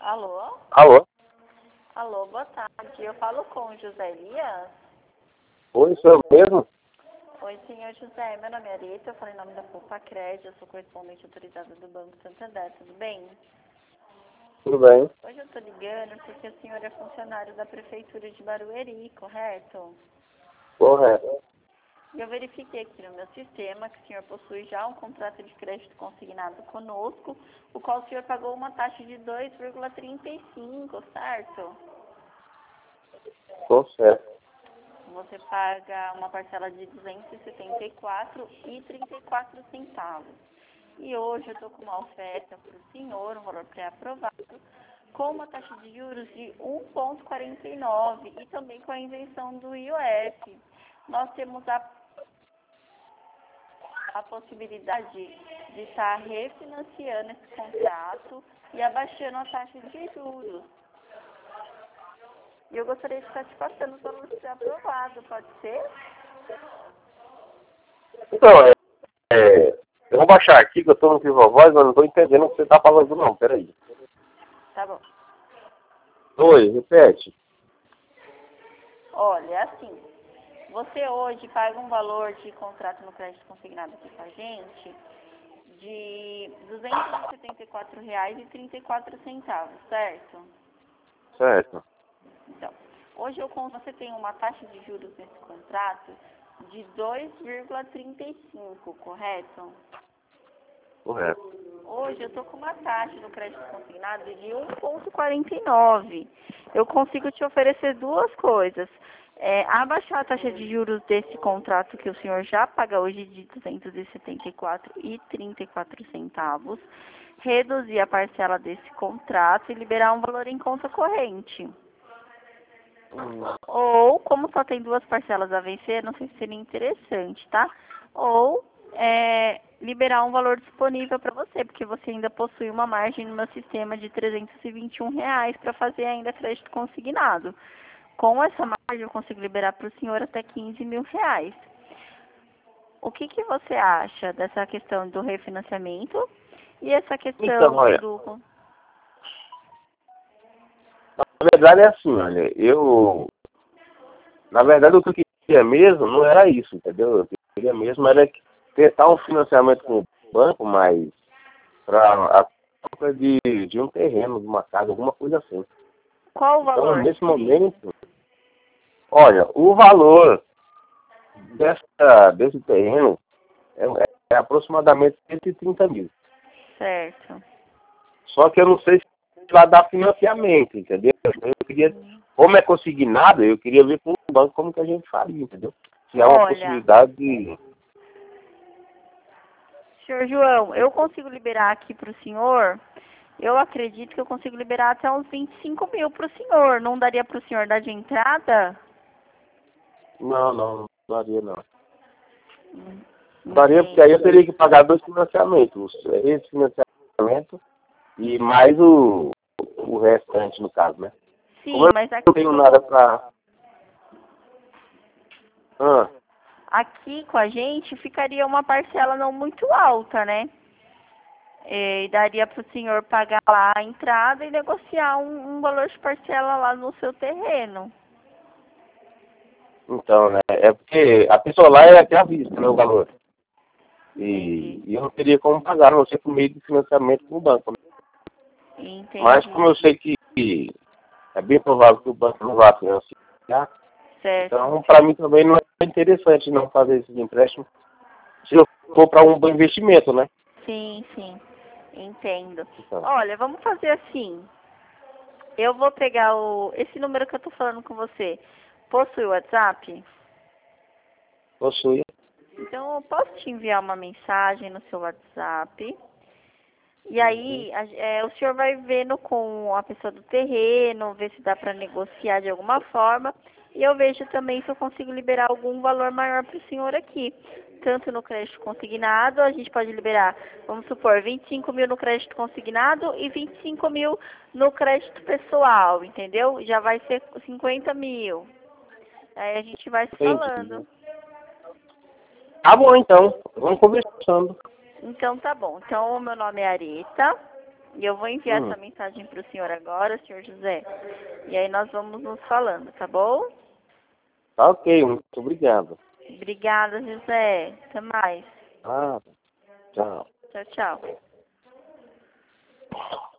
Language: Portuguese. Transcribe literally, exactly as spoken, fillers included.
Alô? Alô? Alô, boa tarde. Eu falo com o José Elias? Oi, sou eu mesmo? Oi, senhor José. Meu nome é Arita, eu falo em nome da Poupa Crédito, eu sou correspondente autorizada do Banco Santander, tudo bem? Tudo bem? Hoje eu estou ligando porque o senhor é funcionário da Prefeitura de Barueri, correto? Correto. E eu verifiquei aqui no meu sistema que o senhor possui já um contrato de crédito consignado conosco, o qual o senhor pagou uma taxa de dois vírgula trinta e cinco, certo? Tô certo. Você paga uma parcela de duzentos e setenta e quatro reais e trinta e quatro centavos. E hoje eu estou com uma oferta para o senhor, um valor pré-aprovado, com uma taxa de juros de um vírgula quarenta e nove e também com a isenção do I O F. Nós temos a, a possibilidade de estar refinanciando esse contrato e abaixando a taxa de juros. E eu gostaria de estar te passando o valor pré-aprovado, pode ser? Então, é, é, eu vou baixar aqui que eu tô no Viva Voz, mas não tô entendendo o que você tá falando não, peraí. Tá bom. Oi, repete. Olha, é assim, você hoje paga um valor de contrato no crédito consignado aqui com a gente de duzentos e setenta e quatro reais e trinta e quatro centavos, certo? Certo. Então, hoje eu con- você tem uma taxa de juros nesse contrato de dois vírgula trinta e cinco, correto? Correto. Hoje eu estou com uma taxa no crédito consignado de um vírgula quarenta e nove. Eu consigo te oferecer duas coisas. É, abaixar a taxa de juros desse contrato que o senhor já paga hoje de duzentos e setenta e quatro reais e trinta e quatro centavos, reduzir a parcela desse contrato e liberar um valor em conta corrente. Hum, Ou, como só tem duas parcelas a vencer, não sei se seria interessante, tá? Ou é, liberar um valor disponível para você, porque você ainda possui uma margem no meu sistema de trezentos e vinte e um reais para fazer ainda crédito consignado. Com essa margem, eu consigo liberar para o senhor até quinze mil reais. O que, que você acha dessa questão do refinanciamento e essa Então, questão olha, do... na verdade é assim, olha, eu... Na verdade o que eu queria mesmo não era isso, entendeu? Eu queria mesmo era que- tentar um financiamento com o banco, mas para a compra de, de um terreno, de uma casa, alguma coisa assim. Qual o Então, valor nesse que seria? momento, olha, o valor dessa, desse terreno é, é aproximadamente cento e trinta mil. Certo. Só que eu não sei se vai dar financiamento, entendeu? Eu queria, como é consignado, eu queria ver com o banco como que a gente faria, entendeu? Se há uma Olha, possibilidade de... senhor João, eu consigo liberar aqui para o senhor, eu acredito que eu consigo liberar até uns vinte e cinco mil para o senhor. Não daria para o senhor dar de entrada? Não, não, não daria não. Hum, Não daria porque Entendo. aí eu teria que pagar dois financiamentos. Esse financiamento e mais o, o restante, no caso, né? Como Sim, eu mas não tenho aqui, nada pra... Ah, aqui com a gente ficaria uma parcela não muito alta, né? E daria para o senhor pagar lá a entrada e negociar um, um valor de parcela lá no seu terreno. então, né? É porque a pessoa lá é até à vista, né, o valor. Entendi. E, e eu não teria como pagar, a não ser por meio de financiamento com o banco, né? Mas como Entendi. eu sei que que é bem provável que o banco não vá financiar, Certo. então para mim também não é interessante não fazer esses empréstimos se eu for para um bom investimento, né? Sim, sim. Entendo. Então, Olha, vamos fazer assim. Eu vou pegar o esse número que eu tô falando com você. Possui o WhatsApp? possui. Então eu posso te enviar uma mensagem no seu WhatsApp. E Uhum. aí a- é, o senhor vai vendo com a pessoa do terreno, ver se dá para negociar de alguma forma. E eu vejo também se eu consigo liberar algum valor maior para o senhor aqui. Tanto no crédito consignado, a gente pode liberar, vamos supor, vinte e cinco mil no crédito consignado e vinte e cinco mil no crédito pessoal, entendeu? Já vai ser cinquenta mil. Aí a gente vai se Entendi. falando. Tá bom então, vamos conversando. Então tá bom. Então o meu nome é Arita. E eu vou enviar Hum. essa mensagem para o senhor agora, senhor José. E aí nós vamos nos falando, tá bom? Tá ok, muito obrigado. Obrigada, José. Até mais. Ah, tchau. Tchau, tchau.